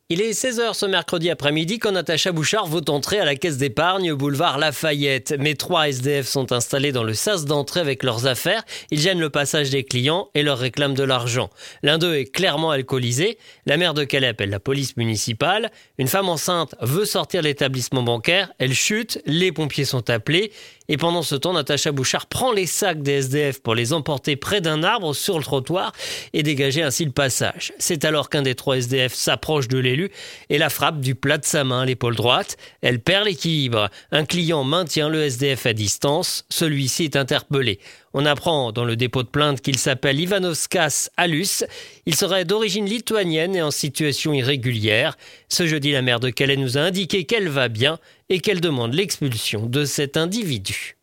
Il est 16h ce mercredi après-midi quand Natacha Bouchard veut entrer à la caisse d'épargne boulevard Lafayette. Mais 3 SDF sont installés dans le sas d'entrée avec leurs affaires. Ils gênent le passage des clients et leur réclament de l'argent. L'un d'eux est clairement alcoolisé. La maire de Calais appelle la police municipale. Une femme enceinte veut sortir de l'établissement bancaire. Elle chute, les pompiers sont appelés. Et pendant ce temps, Natacha Bouchard prend les sacs des SDF pour les emporter près d'un arbre sur le trottoir et dégager ainsi le passage. C'est alors qu'un des 3 SDF s'approche de l'élu et la frappe du plat de sa main, l'épaule droite. Elle perd l'équilibre. Un client maintient le SDF à distance. Celui-ci est interpellé. On apprend dans le dépôt de plainte qu'il s'appelle Ivanovskas Alus. Il serait d'origine lituanienne et en situation irrégulière. Ce jeudi, la maire de Calais nous a indiqué qu'elle va bien et qu'elle demande l'expulsion de cet individu.